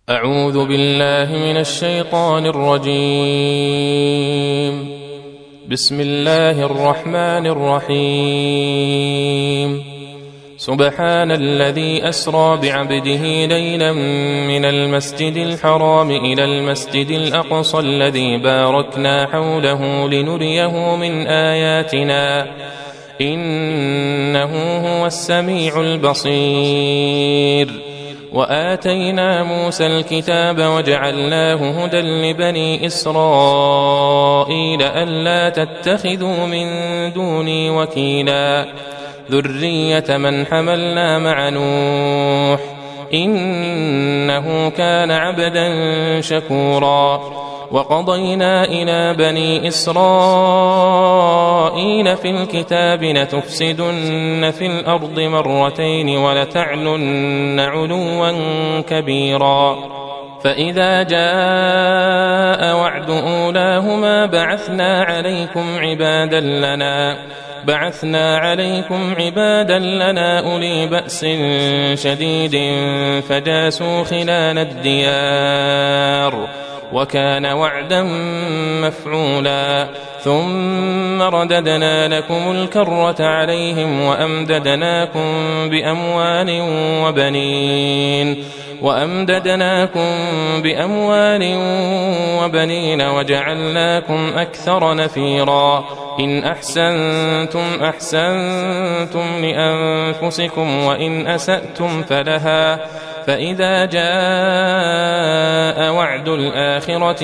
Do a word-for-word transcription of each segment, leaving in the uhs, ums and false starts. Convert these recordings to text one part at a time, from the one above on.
أعوذ بالله من الشيطان الرجيم. بسم الله الرحمن الرحيم. سبحان الذي أسرى بعبده ليلا من المسجد الحرام إلى المسجد الأقصى الذي باركنا حوله لنريه من آياتنا إنه هو السميع البصير. وآتينا موسى الكتاب وجعلناه هدى لبني إسرائيل ألا تتخذوا من دوني وكيلا ذرية من حملنا مع نوح إنه كان عبدا شكورا. وقضينا إلى بني إسرائيل في الكتاب لتفسدن في الأرض مرتين ولتعلن علوا كبيرا. فإذا جاء وعد أولاهما بعثنا عليكم عبادا لنا بعثنا عليكم عبادا لنا أولي بأس شديد فجاسوا خلال الديار وكان وعدا مفعولا. ثم رددنا لكم الكرة عليهم وأمددناكم بأموال وبنين وأمددناكم بأموال وبنين وجعلناكم أكثر نفيرا. إن أحسنتم أحسنتم لأنفسكم وإن أسأتم فلها. فإذا جاء وعد الآخرة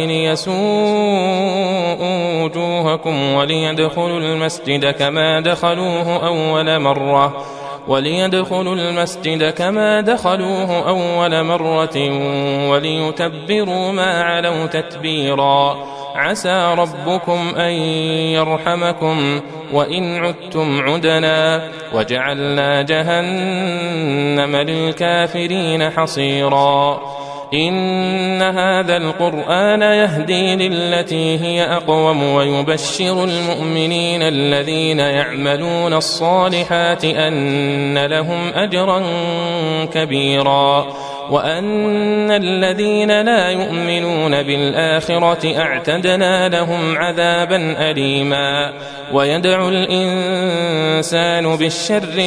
ليسوءوا وجوهكم وليدخلوا المسجد كما دخلوه أول مرة وليدخلوا المسجد كما دخلوه أول مرة وليتبروا ما علوا تتبيرا. عسى ربكم أن يرحمكم وإن عدتم عدنا وجعلنا جهنم للكافرين حصيرا. إن هذا القرآن يهدي للتي هي أقوم ويبشر المؤمنين الذين يعملون الصالحات أن لهم أجرا كبيرا وأن الذين لا يؤمنون بالآخرة أعتدنا لهم عذابا أليما. ويدعو الإنسان بالشر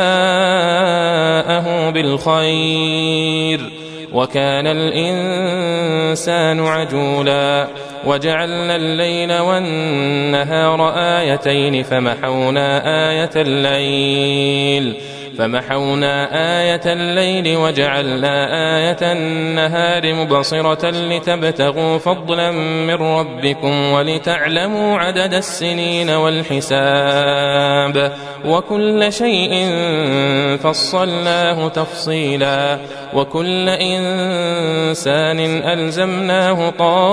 دعاءه بالخير وكان الإنسان عجولا. وجعلنا الليل والنهار آيتين فمحونا آية الليل فمحونا آية الليل وجعلنا آية النهار مبصرة لتبتغوا فضلا من ربكم ولتعلموا عدد السنين والحساب وكل شيء فصلناه تفصيلا. وكل إنسان ألزمناه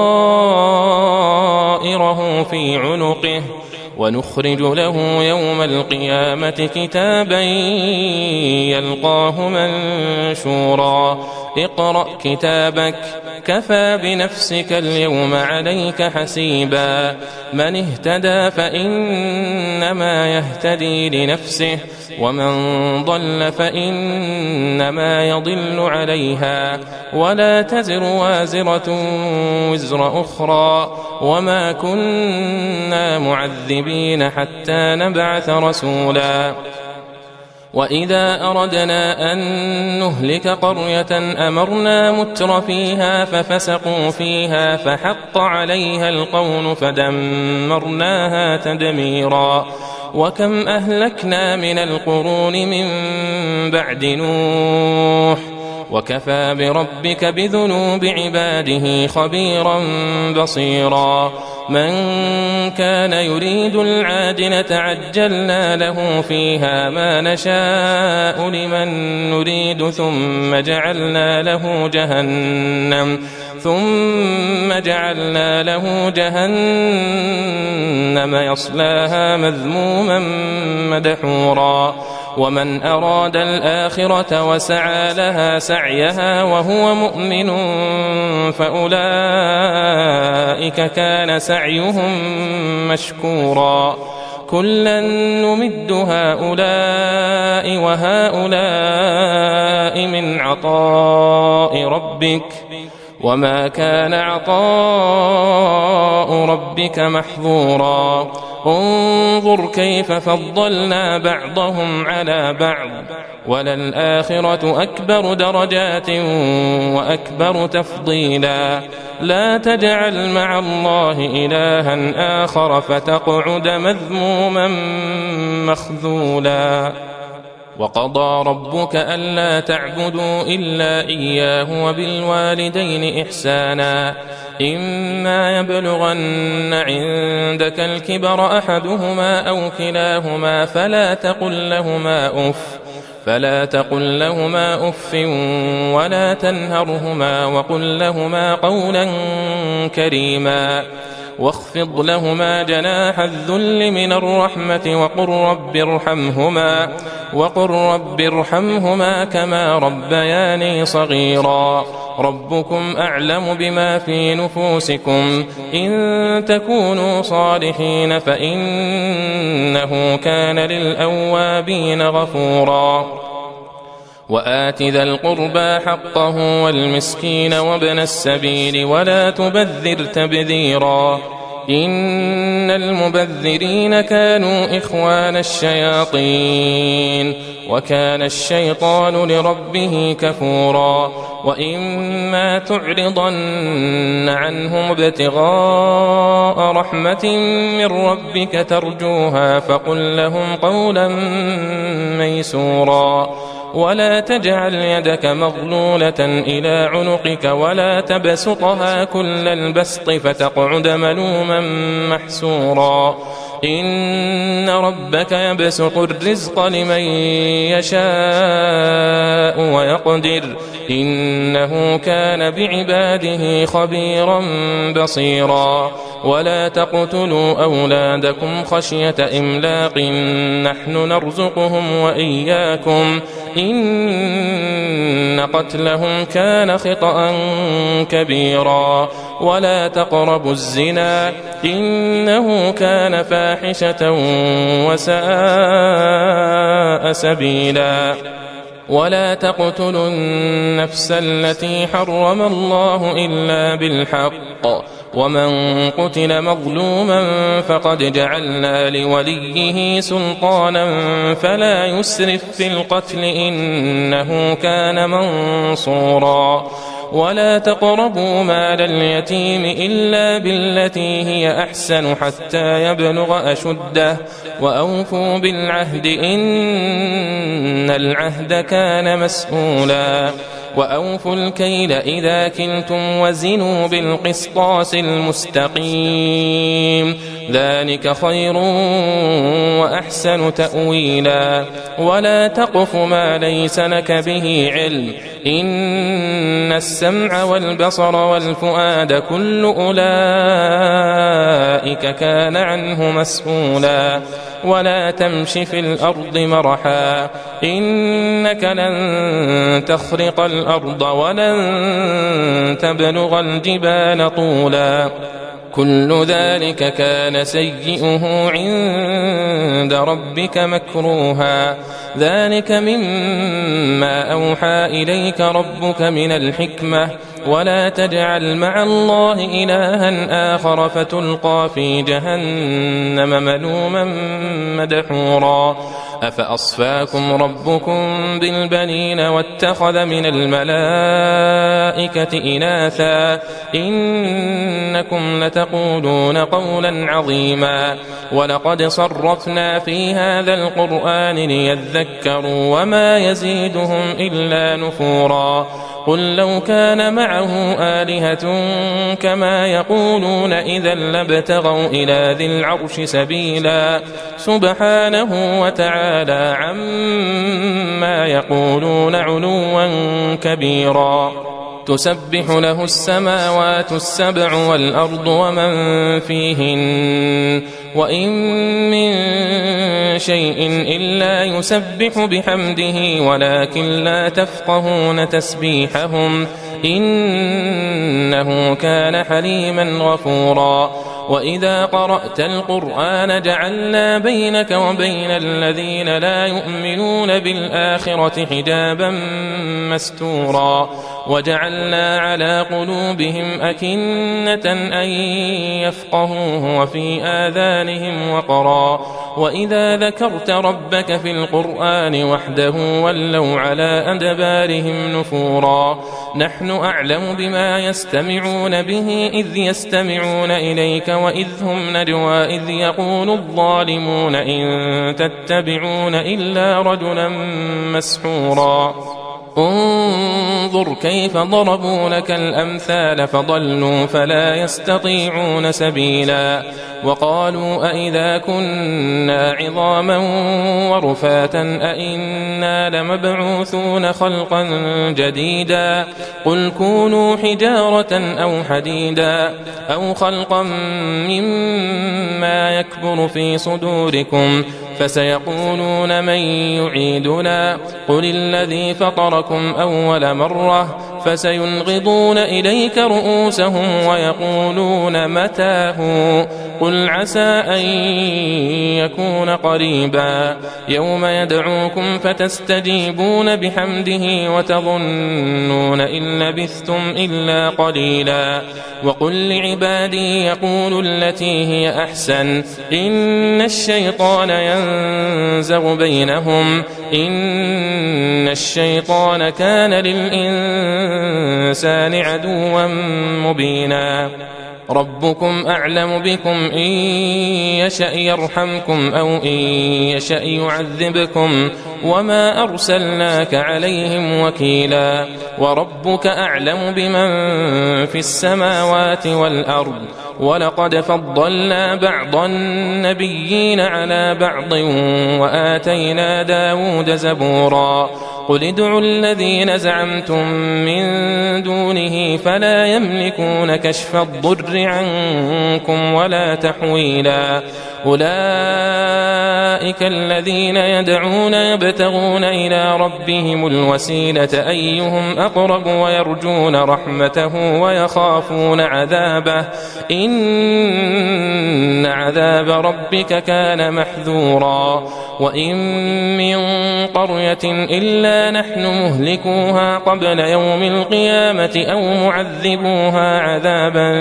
طائره في عنقه ونخرج له يوم القيامة كتابا يلقاه منشورا. اقرأ كتابك كفى بنفسك اليوم عليك حسيبا. من اهتدى فإنما يهتدي لنفسه ومن ضل فإنما يضل عليها ولا تزر وازرة وزر أخرى وما كنا معذبين حتى نبعث رسولا. وإذا أردنا أن نهلك قرية أمرنا متر فيها ففسقوا فيها فحق عليها القول فدمرناها تدميرا. وكم أهلكنا من القرون من بعد نوح وكفى بربك بذنوب عباده خبيرا بصيرا. من كان يريد العاجلة عجلنا له فيها ما نشاء لمن نريد ثم جعلنا له جهنم ثم جعلنا له جهنم يصلاها مذموما مدحورا. ومن أراد الآخرة وسعى لها سعيها وهو مؤمن فأولئك كان سعيهم مشكورا. كلا نمد هؤلاء وهؤلاء من عطاء ربك وما كان عطاء ربك محظورا انظر كيف فضلنا بعضهم على بعض وللآخرة أكبر درجات وأكبر تفضيلا لا تجعل مع الله إلها آخر فتقعد مذموما مخذولا وقضى ربك ألا تعبدوا إلا إياه وبالوالدين إحسانا إما يبلغن عندك الكبر أحدهما أو كلاهما فلا تقل لهما أف فلا تقل لهما أف ولا تنهرهما وقل لهما قولا كريما واخفض لهما جناح الذل من الرحمة وقل رب ارحمهما وقل رب ارحمهما كما ربياني صغيرا ربكم أعلم بما في نفوسكم إن تكونوا صالحين فإنه كان للأوابين غفورا وآت ذا القربى حقه والمسكين وابن السبيل ولا تبذر تبذيرا إن المبذرين كانوا إخوان الشياطين وكان الشيطان لربه كفورا وإما تعرضن عنهم ابتغاء رحمة من ربك ترجوها فقل لهم قولا ميسورا ولا تجعل يدك مغلولة إلى عنقك ولا تبسطها كل البسط فتقعد ملوما محسورا إن ربك يبسط الرزق لمن يشاء ويقدر إنه كان بعباده خبيرا بصيرا ولا تقتلوا أولادكم خشية إملاق نحن نرزقهم وإياكم إن قتلهم كان خطأ كبيرا ولا تقربوا الزنا إنه كان فاحشة وساء سبيلا ولا تقتلوا النفس التي حرم الله إلا بالحق ومن قتل مظلوما فقد جعلنا لوليه سلطانا فلا يسرف في القتل إنه كان منصورا ولا تقربوا مال اليتيم إلا بالتي هي أحسن حتى يبلغ أشده وأوفوا بالعهد إن العهد كان مسؤولا وأوفوا الكيل إذا كلتم وزنوا بالقسطاس المستقيم ذلك خير وأحسن تأويلا ولا تقف ما ليس لك به علم إن السمع والبصر والفؤاد كل أولئك كان عنه مسؤولا ولا تمش في الأرض مرحا إنك لن تخرق الأرض ولن تبلغ الجبال طولا كل ذلك كان سيئه عند ربك مكروها ذلك مما أوحى إليك ربك من الحكمة ولا تجعل مع الله إلها آخر فتلقى في جهنم ملوما مدحورا أفأصفاكم ربكم بالبنين واتخذ من الملائكة إناثا إنكم لتقولون قولا عظيما ولقد صرفنا في هذا القرآن ليذكروا وما يزيدهم إلا نفورا قل لو كان معه آلهة كما يقولون إذا لابتغوا إلى ذي العرش سبيلا سبحانه وتعالى عما يقولون علوا كبيرا تسبح له السماوات السبع والأرض ومن فيهن وإن من شيء إلا يسبح بحمده ولكن لا تفقهون تسبيحهم إنه كان حليما غفورا وإذا قرأت القرآن جعلنا بينك وبين الذين لا يؤمنون بالآخرة حجابا مستورا وجعلنا على قلوبهم أكنة أن يفقهوه وفي آذانهم وقرا وإذا ذكرت ربك في القرآن وحده ولوا على أدبارهم نفورا نحن أعلم بما يستمعون به إذ يستمعون إليك وإذ هم نجوى إذ يقول الظالمون إن تتبعون إلا رجلا مسحورا انظر كيف ضربوا لك الأمثال فضلوا فلا يستطيعون سبيلا وقالوا أئذا كنا عظاما ورفاتا أئنا لمبعوثون خلقا جديدا قل كونوا حجارة أو حديدا أو خلقا مما يكبر في صدوركم فسيقولون من يعيدنا قل الذي فطركم أول مرة فسينغضون إليك رؤوسهم ويقولون متى هو قل عسى أن يكون قريبا يوم يدعوكم فتستجيبون بحمده وتظنون إن لبثتم إلا قليلا وقل لعبادي يقولوا التي هي أحسن إن الشيطان ينزغ بينهم إن الشيطان كان للإنسان عدوا مبينا ربكم أعلم بكم إن يشأ يرحمكم أو إن يشأ يعذبكم وما أرسلناك عليهم وكيلا وربك أعلم بمن في السماوات والأرض ولقد فضلنا بعض النبيين على بعض وآتينا داود زبورا قل ادعوا الذين زعمتم من دونه فلا يملكون كشف الضر عنكم ولا تحويلا أولئك الذين يدعون يبتغون إلى ربهم الوسيلة أيهم أقرب ويرجون رحمته ويخافون عذابه إن عذاب ربك كان محذورا وإن من قرية إلا نحن مهلكوها قبل يوم القيامة أو معذبوها عذابا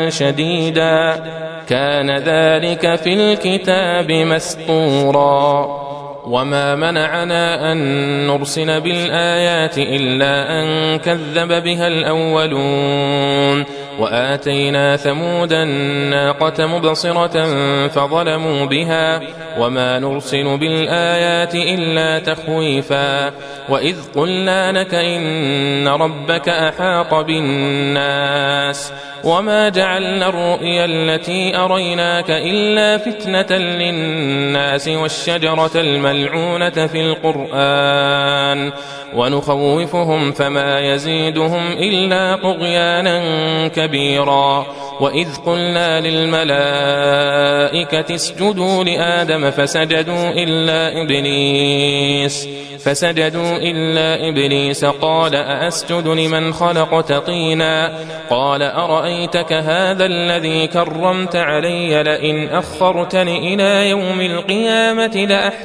شديدا كان ذلك في الكتاب مسطورا وما منعنا أن نرسل بالآيات إلا أن كذب بها الأولون وآتينا ثمود الناقة مبصرة فظلموا بها وما نرسل بالآيات إلا تخويفا وإذ قلنا لك إن ربك أحاط بالناس وما جعلنا الرؤيا التي أريناك إلا فتنة للناس والشجرة الملعونة في القرآن ونخوفهم فما يزيدهم إلا طغيانا كبيرا وإذ قلنا للملائكة اسجدوا لآدم فسجدوا إلا إبليس فسجدوا إلا إبليس قال أأسجد لمن خلقت طينا قال أرأيتك هذا الذي كرمت علي لئن أخرتني إلى يوم القيامة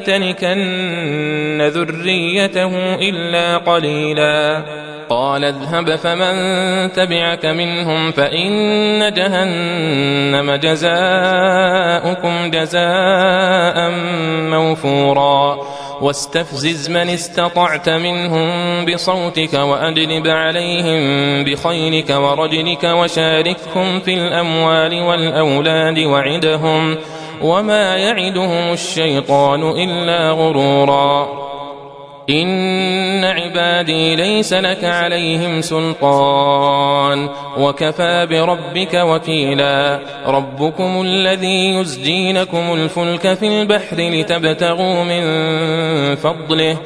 لأحتنكن ذريته إلا قليلا قال اذهب فمن تبعك منهم فإن جهنم جزاؤكم جزاء موفورا واستفزز من استطعت منهم بصوتك وأجلب عليهم بخيلك ورجلك وشاركهم في الأموال والأولاد وعدهم وما يعدهم الشيطان إلا غرورا إن عبادي ليس لك عليهم سلطان وكفى بربك وكيلا ربكم الذي يزجي لكم الفلك في البحر لتبتغوا من فضله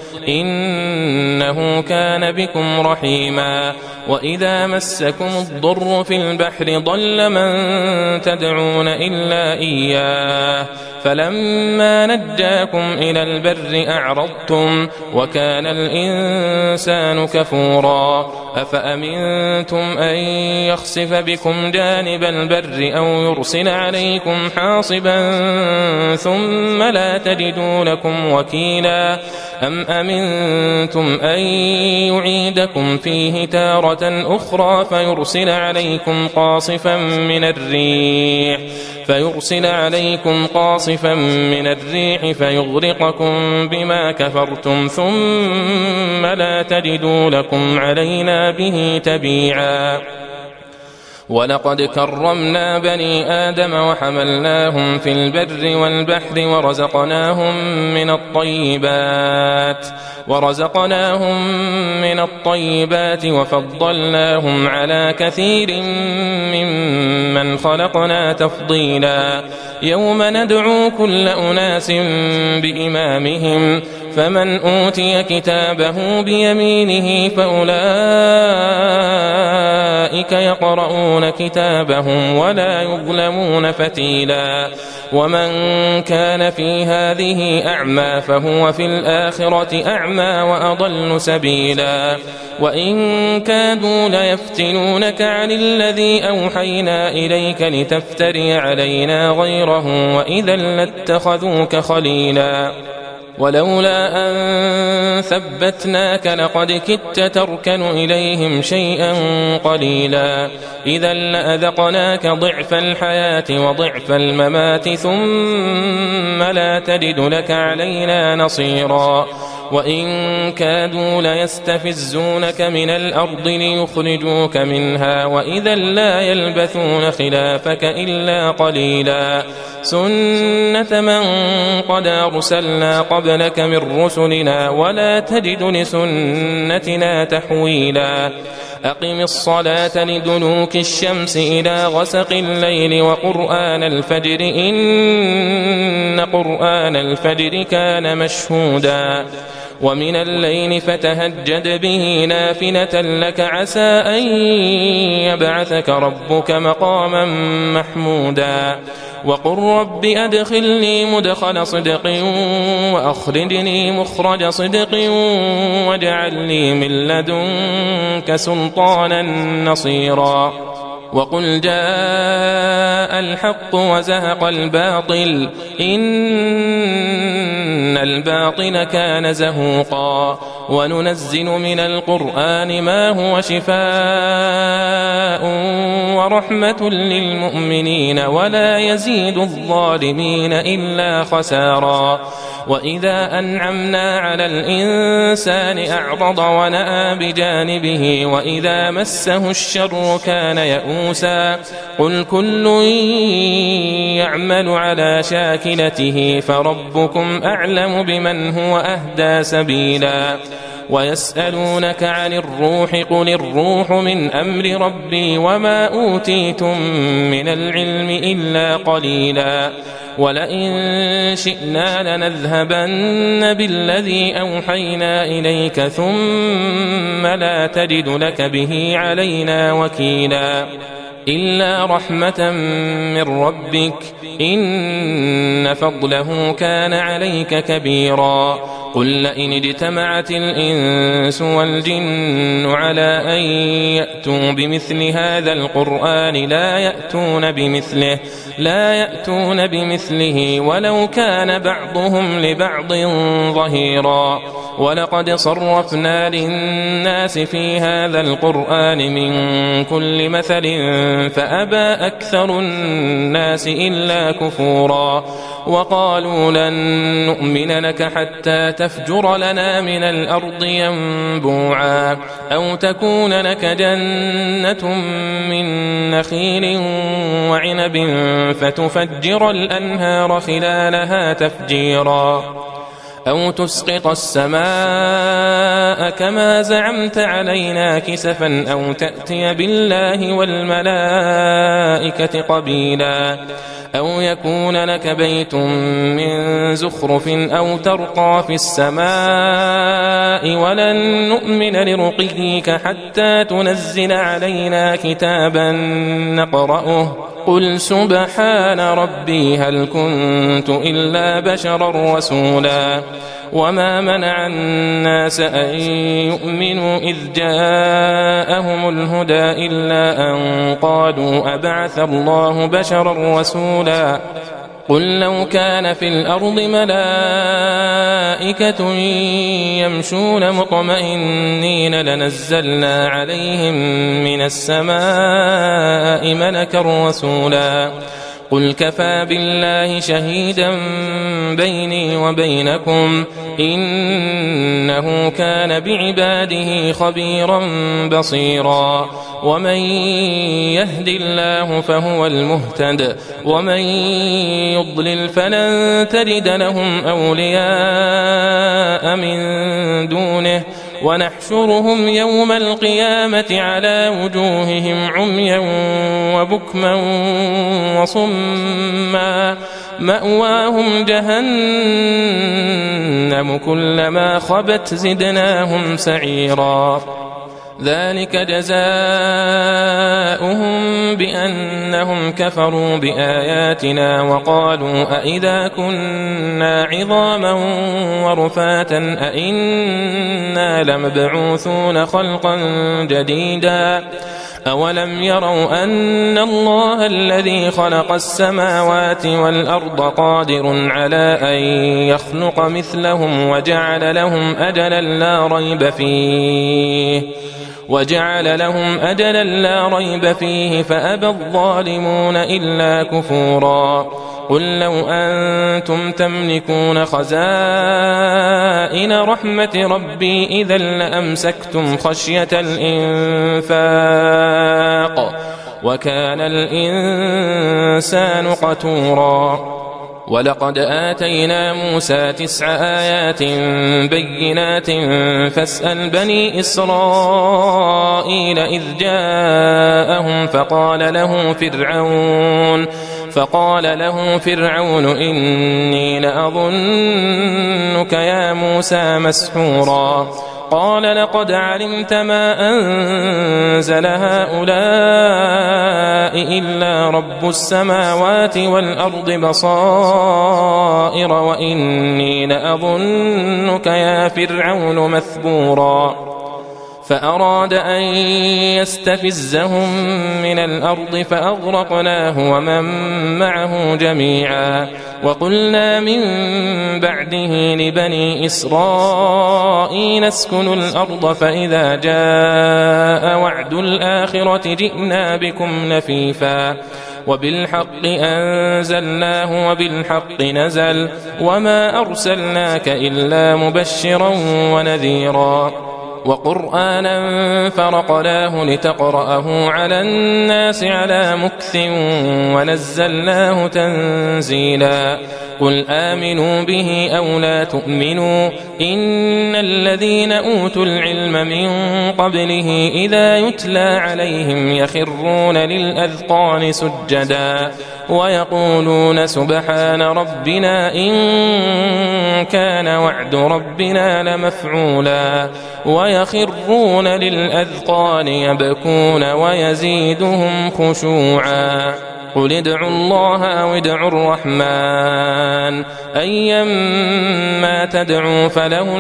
إنه كان بكم رحيما وإذا مسكم الضر في البحر ضل من تدعون إلا إياه فلما نجاكم إلى البر أعرضتم وكان الإنسان كفورا أفأمنتم أن يخسف بكم جانب البر أو يرسل عليكم حاصبا ثم لا تجدوا لكم وكيلا أم أمنتم أن يعيدكم فيه تارة أخرى فيرسل عليكم قاصفا من الريح فيرسل عليكم قاصفا من الريح فيغرقكم بما كفرتم ثم لا تجدوا لكم علينا به تبيعا ولقد كرمنا بني آدم وحملناهم في البر والبحر ورزقناهم من الطيبات ورزقناهم من الطيبات وفضلناهم على كثير ممن خلقنا تفضيلا يوم ندعو كل أناس بإمامهم فمن أوتي كتابه بيمينه فأولئك يقرؤون كتابهم ولا يظلمون فتيلا ومن كان في هذه أعمى فهو في الآخرة أعمى وأضل سبيلا وإن كادوا ليفتنونك عن الذي أوحينا إليك لتفتري علينا غيره وإذا لاتخذوك خليلا ولولا أن ثبتناك لقد كدت تركن إليهم شيئا قليلا إذا لأذقناك ضعف الحياة وضعف الممات ثم لا تجد لك علينا نصيرا وإن كادوا ليستفزونك من الأرض ليخرجوك منها وإذا لا يلبثون خلافك إلا قليلا سنة من قد أرسلنا قبلك من رسلنا ولا تجد لسنتنا تحويلا أقم الصلاة لدلوك الشمس إلى غسق الليل وقرآن الفجر إن قرآن الفجر كان مشهودا ومن الليل فتهجد به نافلة لك عسى أن يبعثك ربك مقاما محمودا وقل رب أدخلني مدخل صدق وأخرجني مخرج صدق واجعل لي من لدنك سلطانا نصيرا وقل جاء الحق وزهق الباطل إن الباطل كان زهوقا وننزل من القرآن ما هو شفاء ورحمة للمؤمنين ولا يزيد الظالمين إلا خسارا وإذا أنعمنا على الإنسان أعرض ونأى بجانبه وإذا مسه الشر كان يئوسا قل كل يعمل على شاكلته فربكم أعلم بمن هو أهدى سبيلا ويسألونك عن الروح قل الروح من أمر ربي وما أوتيتم من العلم إلا قليلا ولئن شئنا لنذهبن بالذي أوحينا إليك ثم لا تجد لك به علينا وكيلا إلا رحمة من ربك إن فضله كان عليك كبيرا قل لئن اجتمعت الإنس والجن على أن يأتوا بمثل هذا القرآن لا يأتون بمثله لا يأتون بمثله ولو كان بعضهم لبعض ظهيرا ولقد صرفنا للناس في هذا القرآن من كل مثل فأبى أكثر الناس إلا كفورا وقالوا لن نؤمن لك حتى تفجر لنا من الأرض ينبوعا أو تكون لك جنة من نخيل وعنب فتفجر الأنهار خلالها تفجيرا أو تسقط السماء كما زعمت علينا كسفا أو تأتي بالله والملائكة قبيلا أو يكون لك بيت من زخرف أو ترقى في السماء ولن نؤمن لرقيك حتى تنزل علينا كتابا نقرأه قل سبحان ربي هل كنت إلا بشرا رسولا وما منع الناس أن يؤمنوا إذ جاءهم الهدى إلا أن قالوا أبعث الله بشرا رسولا قل لو كان في الأرض ملائكة يمشون مطمئنين لنزلنا عليهم من السماء ملكا رسولا قل كفى بالله شهيدا بيني وبينكم إنه كان بعباده خبيرا بصيرا ومن يهد الله فهو المهتد ومن يضلل فلن تجد لهم أولياء من دونه ونحشرهم يوم القيامة على وجوههم عميا وبكما وصما مأواهم جهنم كلما خبت زدناهم سعيرا ذلك جزاؤهم بأنهم كفروا بآياتنا وقالوا أئذا كنا عظاما ورفاتا أئنا لمبعوثون خلقا جديدا أولم يروا أن الله الذي خلق السماوات والأرض قادر على أن يخلق مثلهم وجعل لهم أجلا لا ريب فيه وجعل لهم أجلا لا ريب فيه فأبى الظالمون إلا كفورا قل لو أنتم تملكون خزائن رحمة ربي إذا لأمسكتم خشية الإنفاق وكان الإنسان قتورا ولقد آتينا موسى تسع آيات بينات فاسأل بني إسرائيل إذ جاءهم فقال له فرعون فقال له فرعون إني لأظنك يا موسى مسحورا قال لقد علمت ما أنزل هؤلاء إلا رب السماوات والأرض بصائر وإني لأظنك يا فرعون مثبورا فأراد أن يستفزهم من الأرض فأغرقناه ومن معه جميعا وقلنا من بعده لبني إسرائيل اسكنوا الأرض فإذا جاء وعد الآخرة جئنا بكم لفيفا وبالحق أنزلناه وبالحق نزل وما أرسلناك إلا مبشرا ونذيرا وقرآنا فرقناه لتقرأه على الناس على مكث ونزلناه تنزيلا قل آمنوا به أو لا تؤمنوا إن الذين أوتوا العلم من قبله إذا يتلى عليهم يخرون للأذقان سجدا ويقولون سبحان ربنا إن كان وعد ربنا لمفعولا ويخرون للأذقان يبكون ويزيدهم خشوعا قل ادعوا الله أو ادعوا الرحمن أيما تدعوا فله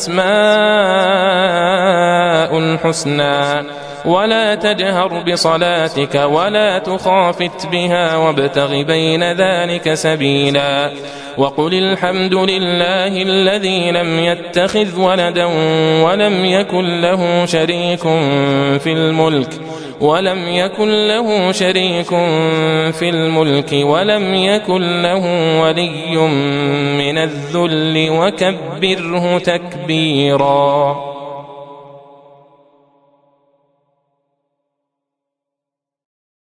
الأسماء الحسنى ولا تجهر بصلاتك ولا تخافت بها وابتغ بين ذلك سبيلا وقل الحمد لله الذي لم يتخذ ولدا ولم يكن له شريك في الملك ولم يكن له شريك في الملك ولم يكن له ولي من الذل وكبره تكبيرا.